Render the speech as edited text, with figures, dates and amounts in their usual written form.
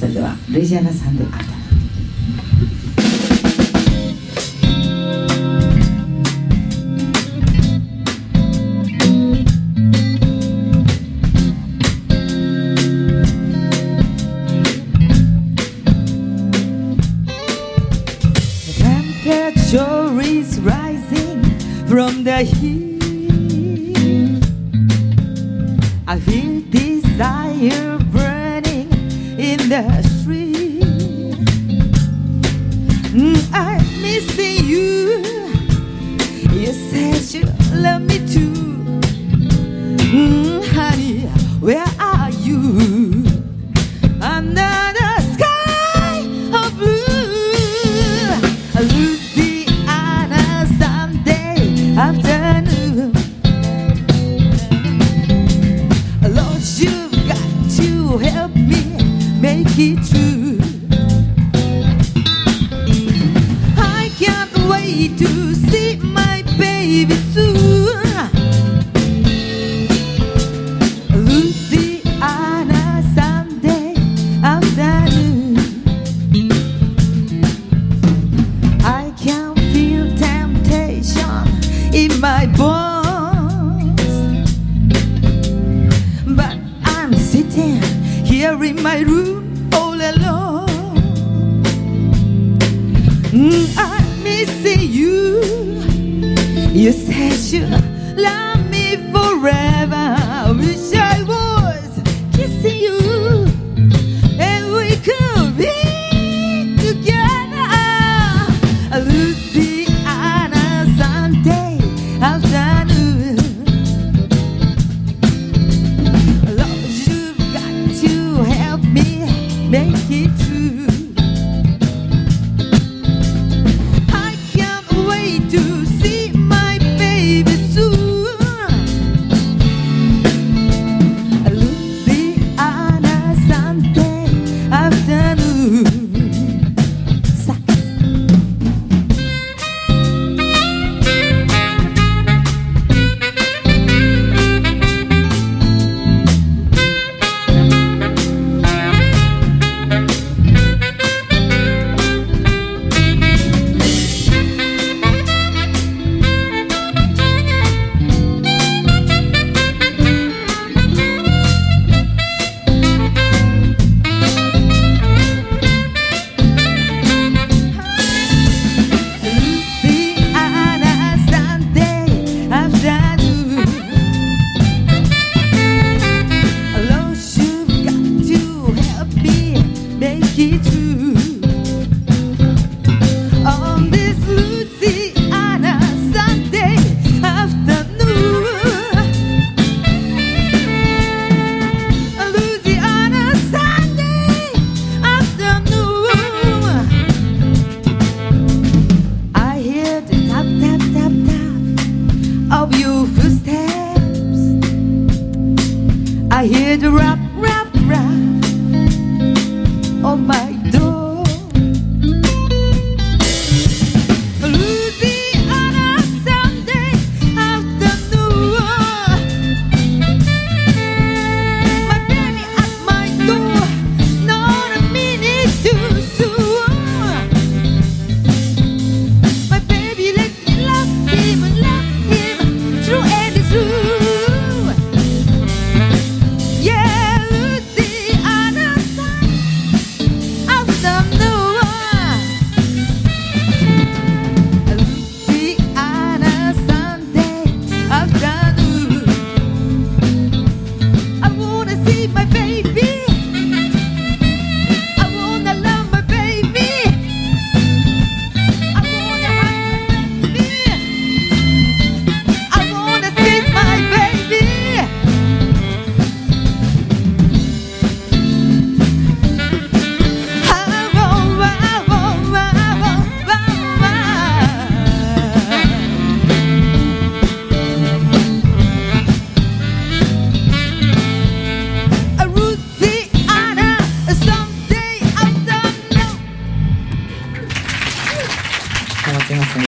それではルイジアナさんでアウト。 Temperature is rising from the heat. I feel desire burning in the street. I'm missing you. You said you love me too. Honey, where are you? Under the sky of blue, Louisiana Sunday afternoon. Lord, you've got to help me make it true. I can't wait to see my baby soon. Louisiana Sunday afternoon. I can feel temptation in my bones, but I'm sitting here in my room all alone. I'm missing you. You said you love me forever. I wish I was kissing you and we could be together. Louisiana Sunday afternoon. Lord, you've got to help me make it true. I can't wait to see my baby soon. Louisiana Sunday afternoon. Sax. Louisiana Sunday afternoon. Lord, you've got to help me make it true.